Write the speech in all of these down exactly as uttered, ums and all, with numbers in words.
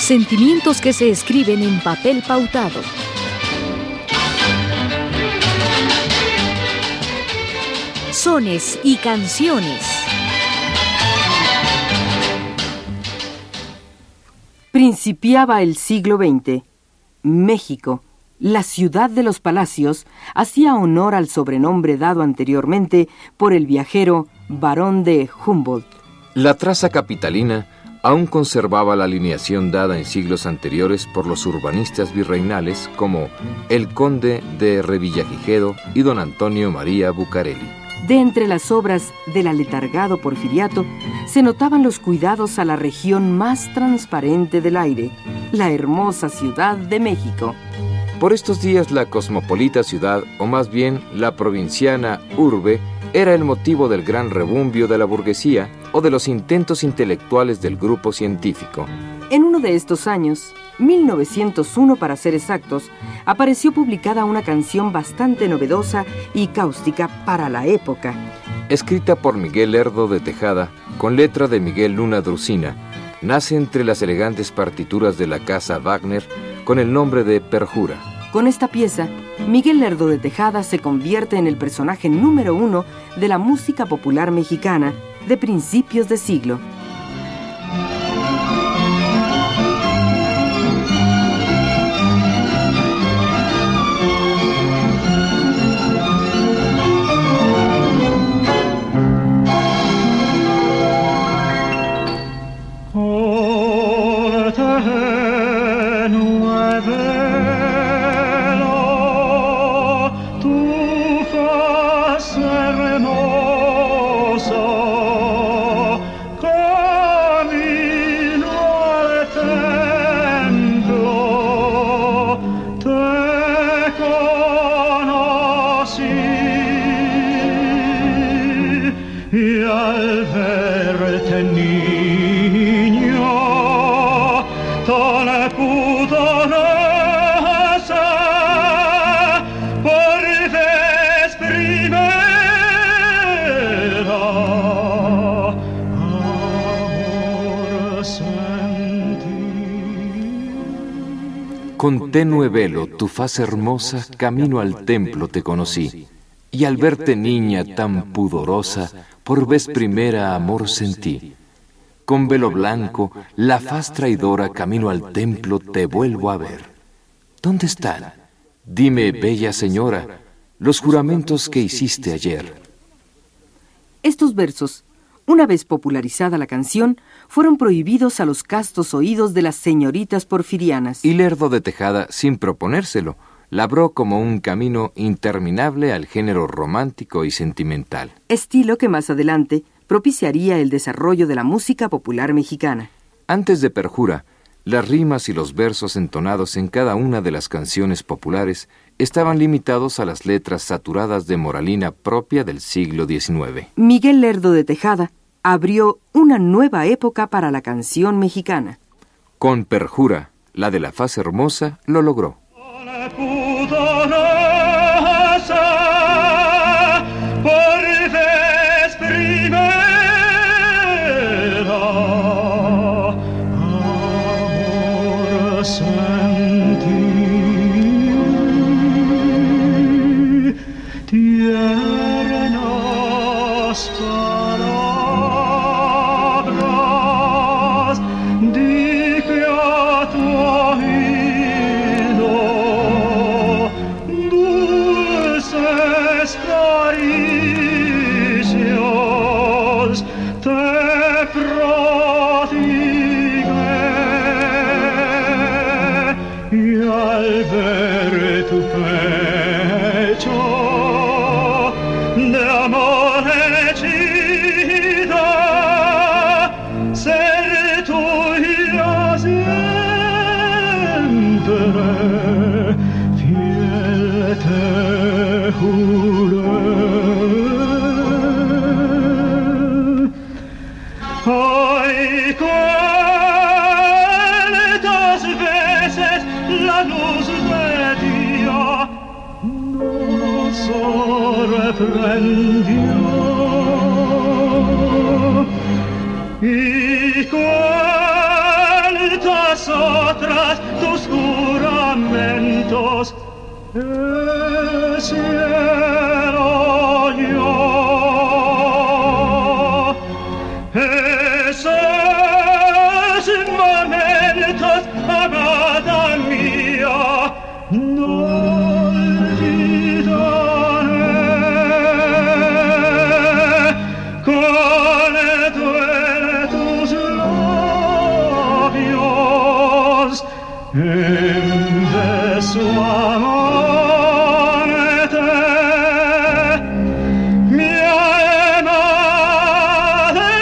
Sentimientos que se escriben en papel pautado. Sones y canciones. Principiaba el siglo veinte. México, la ciudad de los palacios, hacía honor al sobrenombre dado anteriormente por el viajero Barón de Humboldt. La traza capitalina aún conservaba la alineación dada en siglos anteriores por los urbanistas virreinales como el conde de Revillagigedo y don Antonio María Bucareli. De entre las obras del aletargado Porfiriato se notaban los cuidados a la región más transparente del aire, la hermosa Ciudad de México. Por estos días la cosmopolita ciudad, o más bien la provinciana urbe, era el motivo del gran rebumbio de la burguesía o de los intentos intelectuales del grupo científico. En uno de estos años, mil novecientos uno para ser exactos, apareció publicada una canción bastante novedosa y cáustica para la época. Escrita por Miguel Lerdo de Tejada, con letra de Miguel Luna Drusina, nace entre las elegantes partituras de la casa Wagner con el nombre de Perjura. Con esta pieza, Miguel Lerdo de Tejada se convierte en el personaje número uno de la música popular mexicana de principios de siglo. Y al verte, niño, tan pudorosa, por vez primera, amor sentí. Con tenue velo, tu faz hermosa, camino al templo te conocí. Y al verte niña tan pudorosa, por vez primera amor sentí. Con velo blanco, la faz traidora, camino al templo te vuelvo a ver. ¿Dónde están? Dime, bella señora, los juramentos que hiciste ayer. Estos versos, una vez popularizada la canción, fueron prohibidos a los castos oídos de las señoritas porfirianas. Y Lerdo de Tejada, sin proponérselo, labró como un camino interminable al género romántico y sentimental. Estilo que más adelante propiciaría el desarrollo de la música popular mexicana. Antes de Perjura, las rimas y los versos entonados en cada una de las canciones populares estaban limitados a las letras saturadas de moralina propia del siglo diecinueve. Miguel Lerdo de Tejada abrió una nueva época para la canción mexicana. Con Perjura, la de la faz hermosa, lo logró. Por vez primera, amor sentí, tiernas palabras dije a tu oído, dulces caricias te prodigué, y al ver tu pecho de amor hechida, ser tuya siempre, fiel te juré. Ay, cuántas veces la luz de día nos sorprendió, y cuántas el cielo yo. Esos momentos, amada mía, no olvidaré. Con tus labios en beso amante, mi alma de...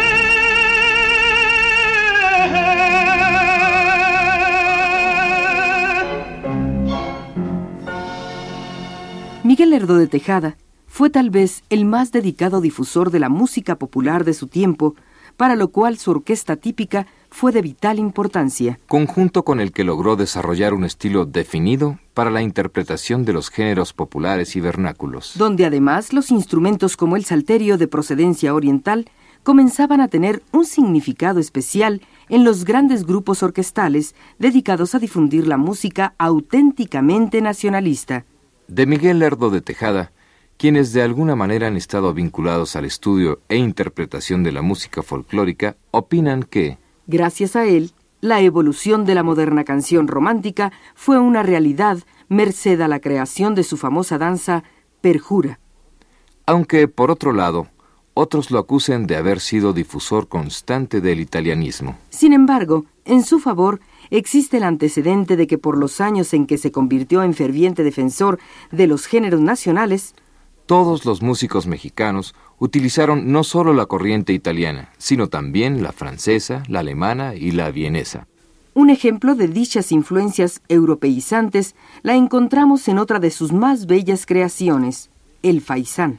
Miguel Lerdo de Tejada fue tal vez el más dedicado difusor de la música popular de su tiempo, para lo cual su orquesta típica fue de vital importancia. Conjunto con el que logró desarrollar un estilo definido para la interpretación de los géneros populares y vernáculos. Donde además los instrumentos como el salterio de procedencia oriental comenzaban a tener un significado especial en los grandes grupos orquestales dedicados a difundir la música auténticamente nacionalista. De Miguel Lerdo de Tejada, quienes de alguna manera han estado vinculados al estudio e interpretación de la música folclórica, opinan que, gracias a él, la evolución de la moderna canción romántica fue una realidad merced a la creación de su famosa danza Perjura. Aunque, por otro lado, otros lo acusen de haber sido difusor constante del italianismo. Sin embargo, en su favor, existe el antecedente de que por los años en que se convirtió en ferviente defensor de los géneros nacionales, todos los músicos mexicanos utilizaron no solo la corriente italiana, sino también la francesa, la alemana y la vienesa. Un ejemplo de dichas influencias europeizantes la encontramos en otra de sus más bellas creaciones, el faisán.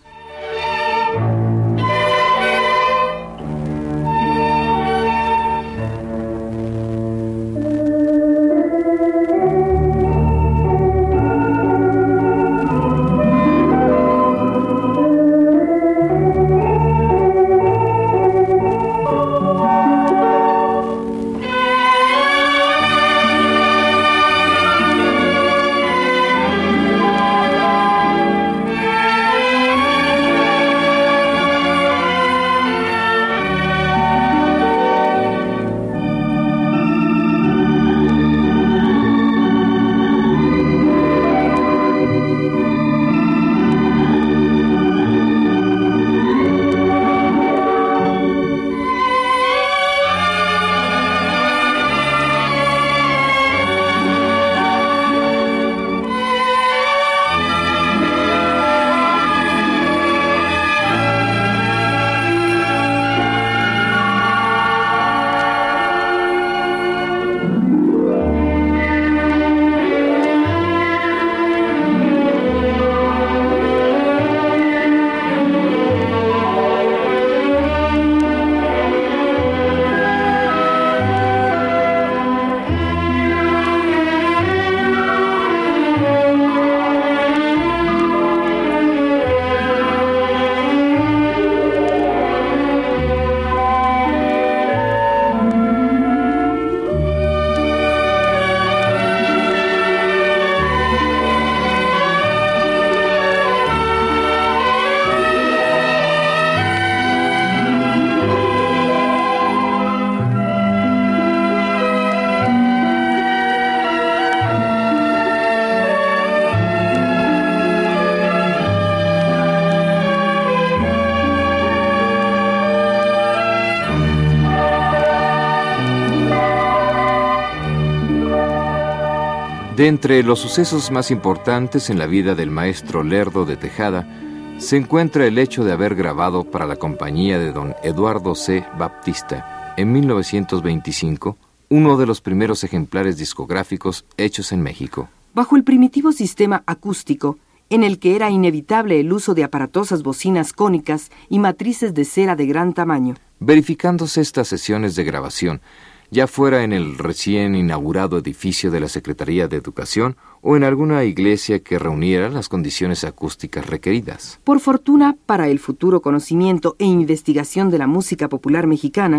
De entre los sucesos más importantes en la vida del maestro Lerdo de Tejada, se encuentra el hecho de haber grabado para la compañía de don Eduardo C. Baptista, en mil novecientos veinticinco, uno de los primeros ejemplares discográficos hechos en México. Bajo el primitivo sistema acústico, en el que era inevitable el uso de aparatosas bocinas cónicas y matrices de cera de gran tamaño. Verificándose estas sesiones de grabación, ya fuera en el recién inaugurado edificio de la Secretaría de Educación o en alguna iglesia que reuniera las condiciones acústicas requeridas. Por fortuna, para el futuro conocimiento e investigación de la música popular mexicana,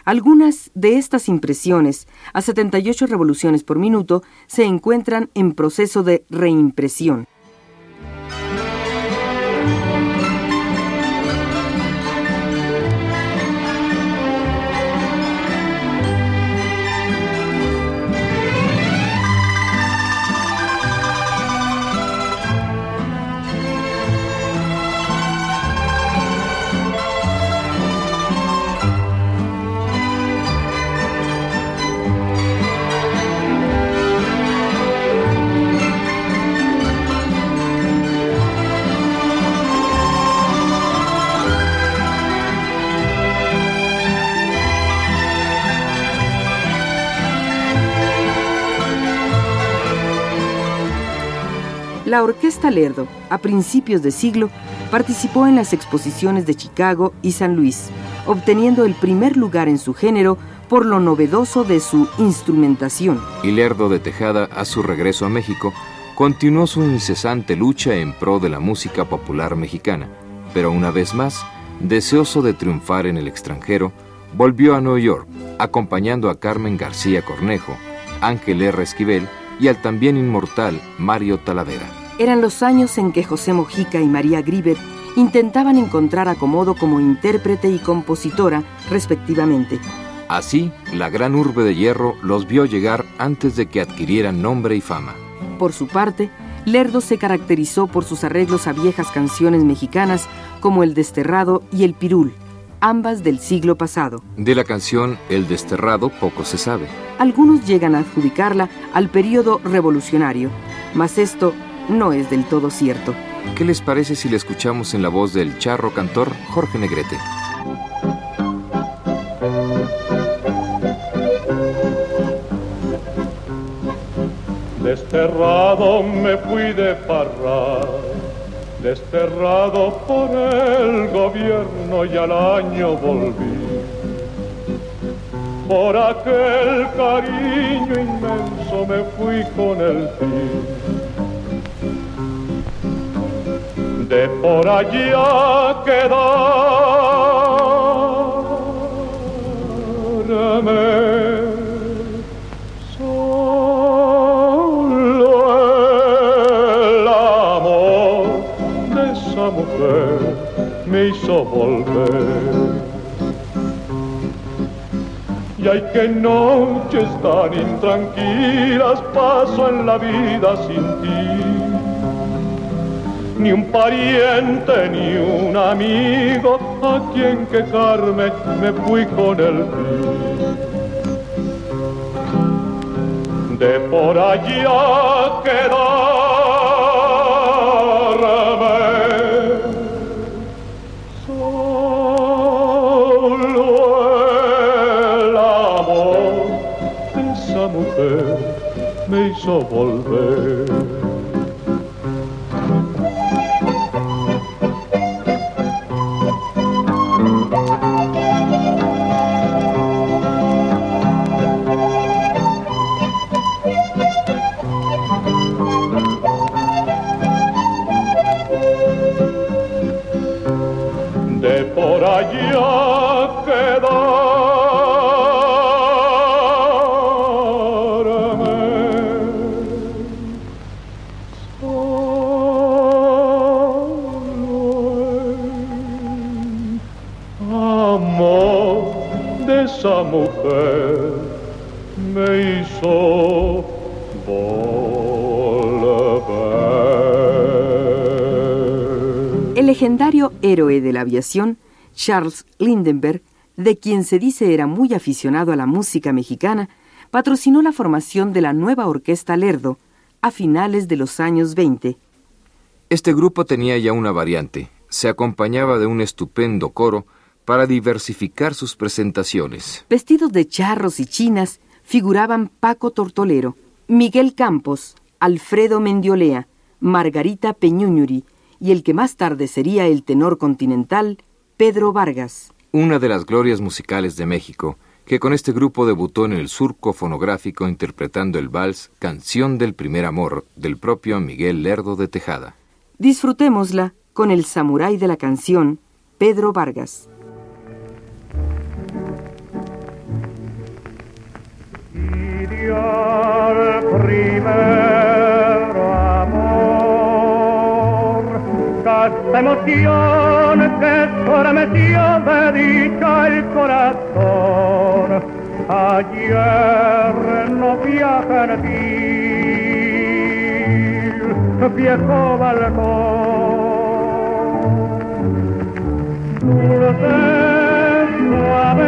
Algunas de estas impresiones, a setenta y ocho revoluciones por minuto, se encuentran en proceso de reimpresión. La Orquesta Lerdo, a principios de siglo, participó en las exposiciones de Chicago y San Luis, obteniendo el primer lugar en su género por lo novedoso de su instrumentación. Y Lerdo de Tejada, a su regreso a México, continuó su incesante lucha en pro de la música popular mexicana, pero una vez más, deseoso de triunfar en el extranjero, volvió a Nueva York, acompañando a Carmen García Cornejo, Ángel R. Esquivel y al también inmortal Mario Talavera. Eran los años en que José Mojica y María Grieber intentaban encontrar acomodo como intérprete y compositora, respectivamente. Así, la gran urbe de hierro los vio llegar antes de que adquirieran nombre y fama. Por su parte, Lerdo se caracterizó por sus arreglos a viejas canciones mexicanas como El Desterrado y El Pirul, ambas del siglo pasado. De la canción El Desterrado poco se sabe. Algunos llegan a adjudicarla al período revolucionario, mas esto no es del todo cierto. ¿Qué les parece si le escuchamos en la voz del charro cantor Jorge Negrete? Desterrado me fui de Parral, desterrado por el gobierno y al año volví. Por aquel cariño inmenso me fui con el fin de por allá quedarme. Solo el amor de esa mujer me hizo volver. Y hay que noches tan intranquilas paso en la vida sin ti. Ni un pariente, ni un amigo a quien quejarme, me fui con el fin de por allá quedarme. Solo el amor de esa mujer me hizo volver. De por allá quedarme. Solo el amor de esa mujer me hizo volver. El legendario héroe de la aviación, Charles Lindbergh, de quien se dice era muy aficionado a la música mexicana, patrocinó la formación de la nueva Orquesta Lerdo a finales de los años veinte. Este grupo tenía ya una variante. Se acompañaba de un estupendo coro para diversificar sus presentaciones. Vestidos de charros y chinas, figuraban Paco Tortolero, Miguel Campos, Alfredo Mendiolea, Margarita Peñúñuri y el que más tarde sería el tenor continental, Pedro Vargas. Una de las glorias musicales de México, que con este grupo debutó en el surco fonográfico interpretando el vals Canción del Primer Amor, del propio Miguel Lerdo de Tejada. Disfrutémosla con el samurái de la canción, Pedro Vargas. tanta emoción que estremeció de dicha el corazón. Ayer no viaja en ti, viejo balcón. Dulce, suave,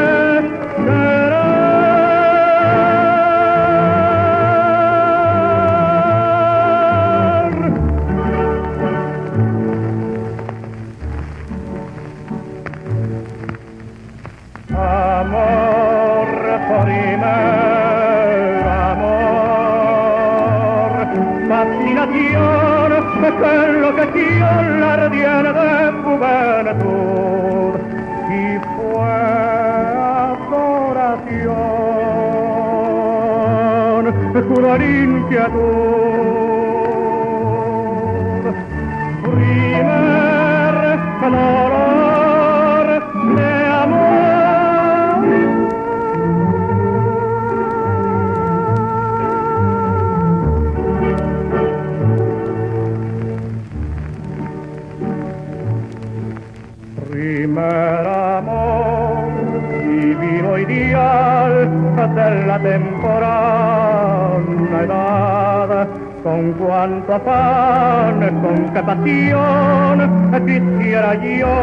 que enloqueció la ardiente juventud y fue adoración, jurar inquietud. Primer dolor de amor. Primer amor, divino ideal de la temporana edad, con cuánto afán, con qué pasión quisiera yo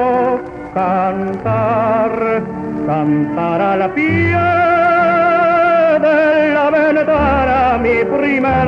cantar, cantar a la pie de la ventana mi primer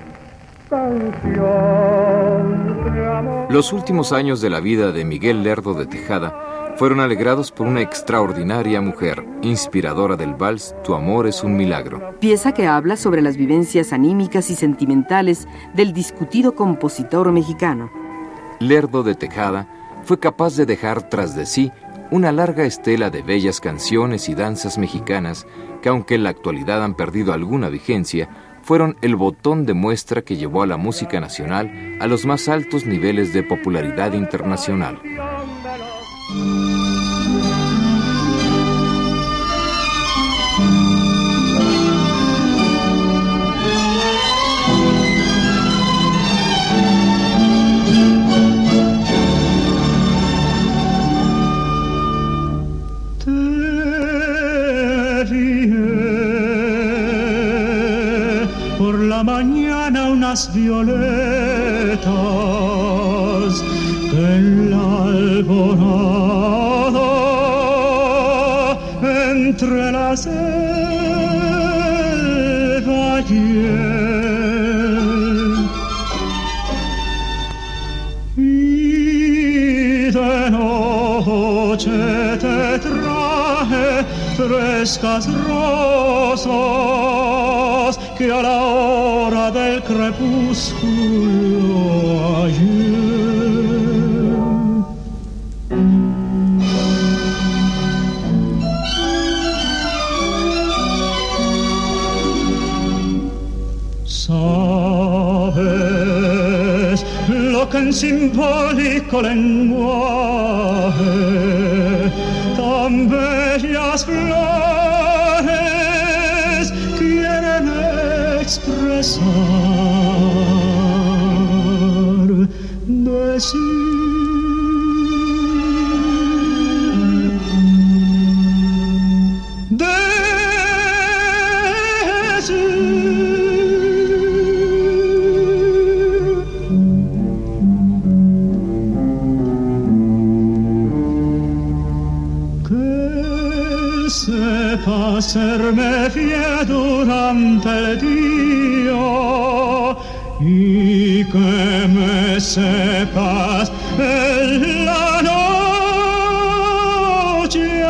canción de amor. Los últimos años de la vida de Miguel Lerdo de Tejada fueron alegrados por una extraordinaria mujer, inspiradora del vals Tu amor es un milagro. Pieza que habla sobre las vivencias anímicas y sentimentales del discutido compositor mexicano. Lerdo de Tejada fue capaz de dejar tras de sí una larga estela de bellas canciones y danzas mexicanas que, aunque en la actualidad han perdido alguna vigencia, fueron el botón de muestra que llevó a la música nacional a los más altos niveles de popularidad internacional. Mañana unas violetas en la alborada entre las selva y de noche te traje frescas rosas que a la hora del crepúsculo ayer sabes lo que en simbólico lenguaje tan bellas flores quieren expresar, decir, sepa serme fiel durante el día y que me sepas en la noche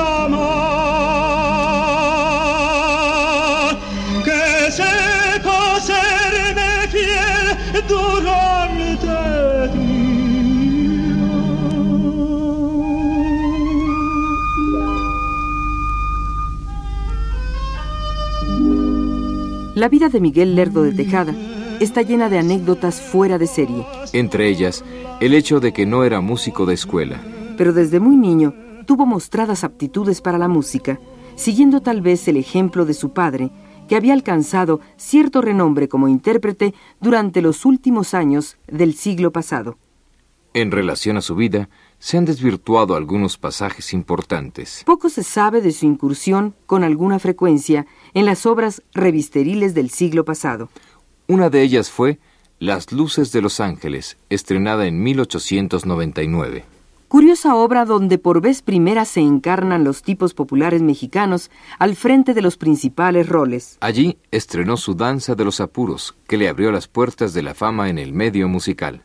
amar, que sepa serme fiel durante el día. La vida de Miguel Lerdo de Tejada está llena de anécdotas fuera de serie. Entre ellas, el hecho de que no era músico de escuela. Pero desde muy niño tuvo mostradas aptitudes para la música, siguiendo tal vez el ejemplo de su padre, que había alcanzado cierto renombre como intérprete durante los últimos años del siglo pasado. En relación a su vida, se han desvirtuado algunos pasajes importantes. Poco se sabe de su incursión con alguna frecuencia en las obras revisteriles del siglo pasado. Una de ellas fue Las luces de los ángeles, estrenada en mil ochocientos noventa y nueve. Curiosa obra donde por vez primera se encarnan los tipos populares mexicanos al frente de los principales roles. Allí estrenó su Danza de los Apuros, que le abrió las puertas de la fama en el medio musical.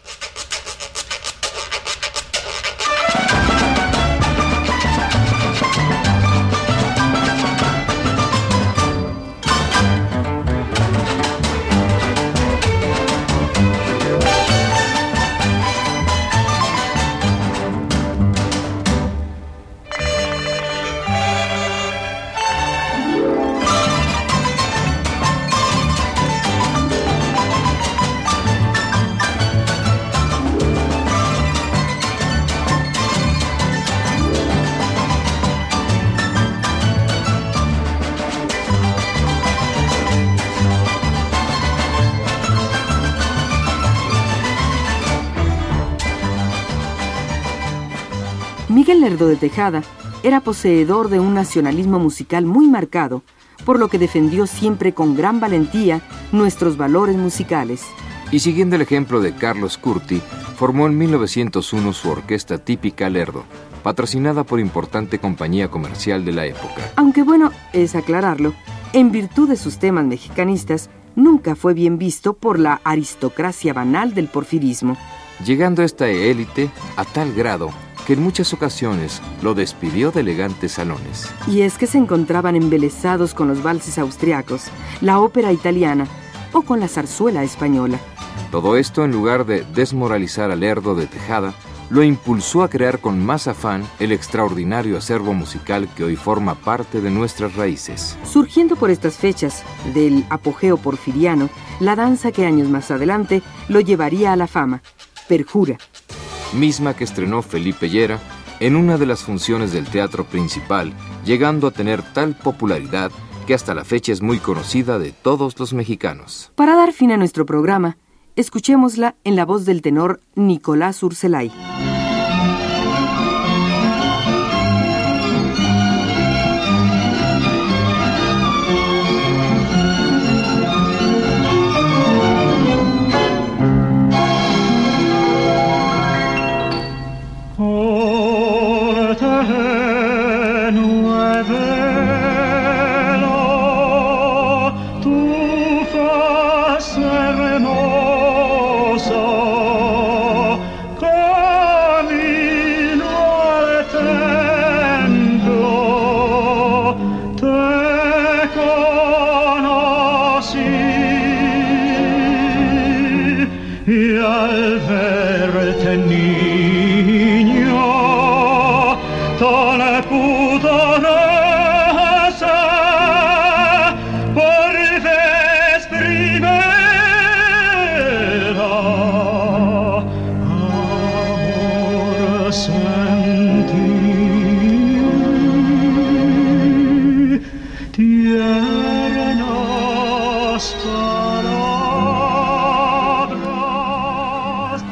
Miguel Lerdo de Tejada era poseedor de un nacionalismo musical muy marcado, por lo que defendió siempre con gran valentía nuestros valores musicales. Y siguiendo el ejemplo de Carlos Curti, formó en mil novecientos uno su orquesta típica Lerdo, patrocinada por importante compañía comercial de la época. Aunque bueno, es aclararlo, en virtud de sus temas mexicanistas, nunca fue bien visto por la aristocracia banal del porfirismo. Llegando esta élite a tal grado que en muchas ocasiones lo despidió de elegantes salones. Y es que se encontraban embelesados con los valses austriacos, la ópera italiana o con la zarzuela española. Todo esto, en lugar de desmoralizar a Lerdo de Tejada, lo impulsó a crear con más afán el extraordinario acervo musical que hoy forma parte de nuestras raíces. Surgiendo por estas fechas del apogeo porfiriano, la danza que años más adelante lo llevaría a la fama, Perjura. Misma que estrenó Felipe Llera en una de las funciones del teatro principal, llegando a tener tal popularidad que hasta la fecha es muy conocida de todos los mexicanos. Para dar fin a nuestro programa, escuchémosla en la voz del tenor Nicolás Urselay. Y al verte, niño, tan pudorosa, por vez primera, amor sentí, tiernas palabras.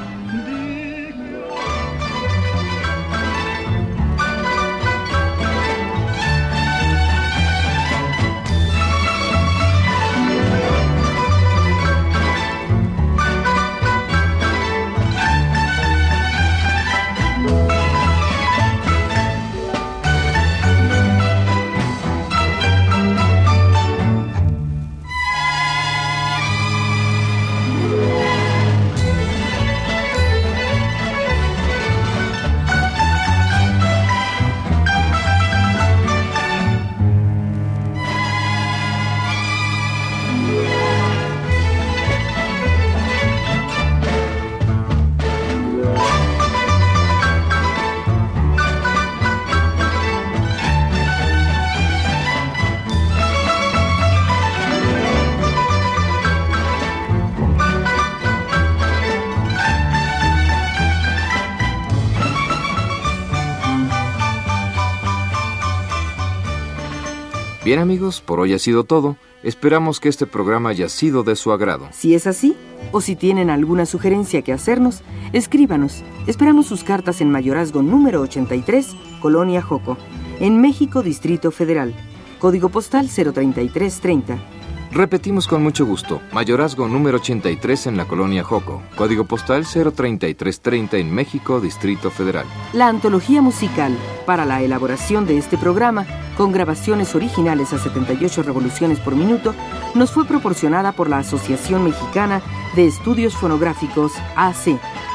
Bien amigos, por hoy ha sido todo. Esperamos que este programa haya sido de su agrado. Si es así, o si tienen alguna sugerencia que hacernos, escríbanos. Esperamos sus cartas en Mayorazgo número ochenta y tres, Colonia Joco, en México, Distrito Federal. Código postal cero treinta y tres treinta. Repetimos con mucho gusto. Mayorazgo número ochenta y tres en la Colonia Joco. Código postal cero treinta y tres treinta en México, Distrito Federal. La antología musical para la elaboración de este programa, con grabaciones originales a setenta y ocho revoluciones por minuto, nos fue proporcionada por la Asociación Mexicana de Estudios Fonográficos, A C.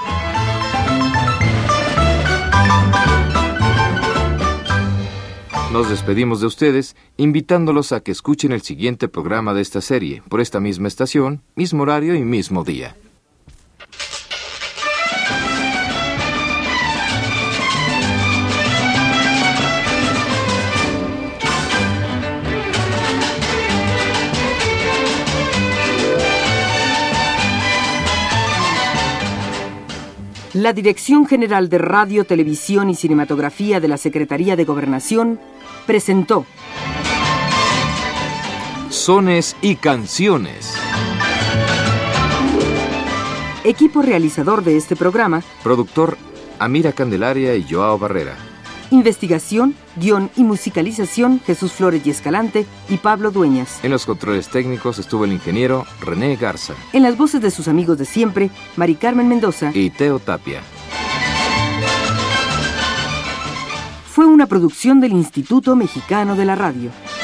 Nos despedimos de ustedes, invitándolos a que escuchen el siguiente programa de esta serie, por esta misma estación, mismo horario y mismo día. La Dirección General de Radio, Televisión y Cinematografía de la Secretaría de Gobernación presentó Sones y canciones. Equipo realizador de este programa: Productor Amira Candelaria y Joao Barrera. Investigación, guión y musicalización: Jesús Flores y Escalante y Pablo Dueñas. En los controles técnicos estuvo el ingeniero René Garza. En las voces de sus amigos de siempre, Mari Carmen Mendoza y Teo Tapia. Fue una producción del Instituto Mexicano de la Radio.